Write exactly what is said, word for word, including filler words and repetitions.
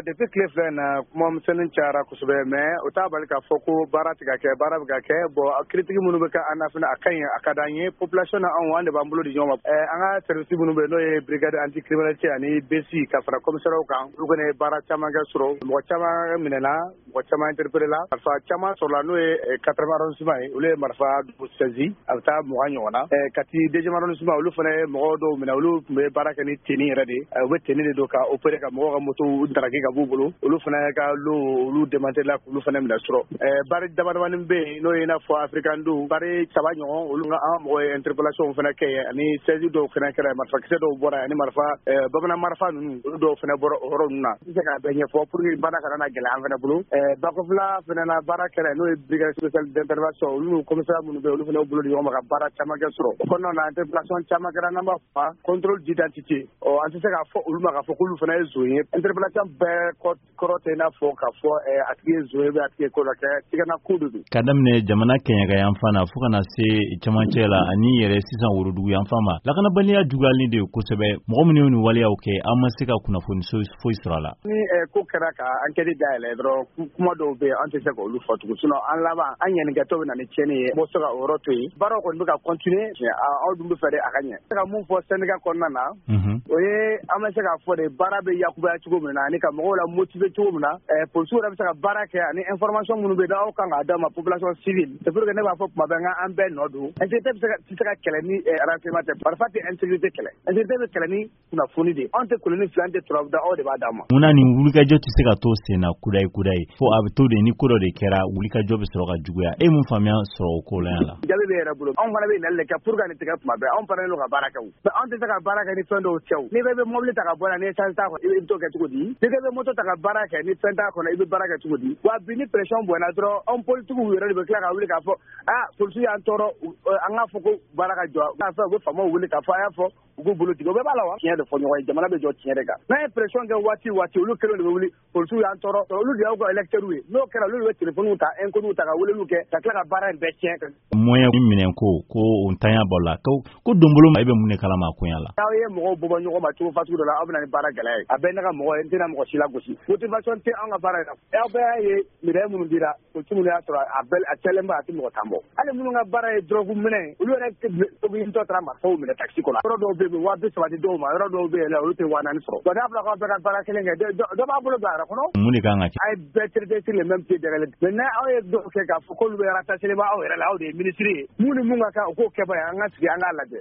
depuis tile fila in na kumamisɛnnin cayara kosɛbɛ mais o t'a bali k'a fɔ ko baara tɛ ka kɛ baara bɛ ka kɛ bon critique minnu bɛ kɛ an na fana a ka ɲi a ka d'an ye population na anw an de b'an bolo di ɲɔgɔn ma ɛɛ an ka service minnu bɛ yen n'o ye brigade anti criminalité ani B C ka fara commissaires kan olu kɔni ye baara caman kɛ sɔrɔ mɔgɔ caman minɛna mɔgɔ caman interpellé la marifa caman sɔrɔla n'o ye quatre-vingts arrondissement ye olu ye marifa saisi a bɛ taa mugan ɲɔgɔn na ɛɛ Kati deuxième arrondissement olu fana ye mɔgɔ dɔw minɛ olu tun bɛ baara kɛ ni tenue yɛrɛ de u bɛ tenue de don ka opérer ka mɔgɔw ka moto daraki ka b'u bolo olu fana ka lot olu démantelé la k'olu fana minɛ sɔrɔ ɛɛ baara damadamanin bɛ yen n'o ye i n'a fɔ africain do baara saba ɲɔgɔn olu ka an mɔgɔ ye interpellation fana kɛ yen ani saisi dɔw fana kɛra marifakisɛ dɔw bɔra ani marifa ɛɛ bamanan marifa ninnu olu dɔw fana bɔra o yɔrɔ ninnu na n tɛ se k'a bɛɛ ɲɛfɔ pour que baara kana na gɛlɛya an fana bolo ɛɛ Bakɔfila fana na baara kɛra n'o ye brigade spéciale d'intervention olu n'u commissaire minnu bɛ yen olu fana bolo di ɲɔgɔn ma ka baara caman kɛ sɔrɔ o kɔnɔna na interpellation caman kɛra n'an b'a fɔ contrôle d'identité ɔ an tɛ se k'a fɔ olu ma k'a fɔ k'olu fana ye zon ye interpellation bɛɛ kɔrɔ tɛ i n'a fɔ k'a fɔ a tigi ye zon ye a tigi ye ko dɔ kɛ tigɛna ko de don. Ka daminɛ jamana kɛɲɛka yanfan na fo kana se cɛmancɛ la ani yɛrɛ sisan worodugu yanfan ma lakanabaliya juguyalen de kosɛbɛ mɔgɔ minnu ni waleyaw kɛ an ma se ka kunnafoni foyi sɔrɔ a la. Ni ko kɛra ka enquête dayɛlɛ dɔrɔn kuma dɔw bɛ yen an tɛ se k'olu fɔ tugun sinon an laban an ɲaninkɛtɔ bɛ na ni tiɲɛni ye m'o se ka o yɔrɔ to yen baaraw kɔni bɛ ka continuer aw dun bɛ fɛ de a ka ɲɛ. Se ka mun fɔ syndicat kɔnɔna na o ye an bɛ se k'a fɔ de baara bɛ yakubaya cogo min na ani ka mɔgɔw la motiver cogo min na polisiw yɛrɛ bɛ se ka baara kɛ ani information minnu bɛ yen n'aw kan k'a d'a ma population civile c'est pour que ne b'a fɔ tuma bɛɛ n an bɛɛ nɔ don insécurité bɛ se ka kɛlɛ ni renseignement tɛ parfois tɛ insécurité kɛlɛ insécurité bɛ kɛlɛ ni kunnafoni de anw tɛ koloni fila an tɛ turabu da aw de b'a d'a ma. Munna nin wulikajɔ tɛ se ka to sen na kudayi kudayi fo a bɛ to de ni ko dɔ de kɛra wulikajɔ bɛ sɔrɔ ka juguya e mun faamuya sɔrɔ o ko la yan la. Jaabi bɛ yɛrɛ bolo anw fana bɛ nali de kɛ pour que nin tigɛ tuma bɛɛ anw fana n'o ka baara kɛ o mais anw tɛ se ka baara kɛ ni fɛn dɔw cɛ o n'i bɛ mobili ta ka bɔ yan ni essence t'a kɔnɔ i bɛ t'o kɛ cogo di n'i bɛ moto ta ka baara kɛ ni fɛn t'a kɔnɔ i bɛ baara kɛ cogo di wa bi ni pression bonyana dɔrɔn anw politigiw yɛrɛ de bɛ tila ka wuli k'a fɔ ah polisiw y'an tɔɔrɔ an k'a fɔ ko baara ka jɔ n'a fɛ u bɛ faamaw wuli k'a fɔ a y'a fɔ u k'u bolo tigɛ o bɛɛ b'a la wa tiɲɛ de fɔ ɲɔgɔn ye jamana bɛ jɔ tiɲɛ de kan n'a ye pression kɛ waati waati olu kelen de bɛ wuli polisiw y'an tɔɔrɔ olu de y'aw ka électeurs ye n'o kɛra olu de bɛ téléphone ta inconnu ta ka weleliw kɛ ka tila ka baara in bɛɛ tiɲɛ. Moyen minɛn ko ko o ntanya bɔ la ko ko donbolo e bɛ mun de kalama a koɲa la. N'aw ye mɔgɔw bɔ bɔ ɲɔgɔn ma cogo fasugu dɔ la aw bɛ na ni baara gɛlɛya ye a bɛɛ ne ka mɔgɔ ye n tɛna mɔgɔ si la gosi motivation tɛ an ka baara in na aw bɛɛ y'a ye minɛn minnu dira polisiw minnu y'a sɔrɔ a bɛɛ a cɛlen ba a tɛ mɔgɔ tan bɔ hali minnu ka baara ye drogue minɛ olu yɛrɛ tobili tɔ taara marifaw minɛ taxi kɔnɔ yɔrɔ dɔw bɛ yen waa bi saba di dɔw ma yɔrɔ dɔw bɛ yen olu tɛ waa naani sɔrɔ donc n'a fɔra k'aw bɛɛ ka baara kelen kɛ dɔ b'a bolo don a yɛrɛ kɔnɔ. Mun de kan ka kɛ. A ye bɛɛ traité sur le même pied d'égalité maintenant aw ye dɔw kɛ k'a fɔ k'olu bɛ rattaché aw yɛrɛ la aw de ye ministre ye mun ni mun ka kan o k'o kɛ ban an ka sigi an k'a lajɛ.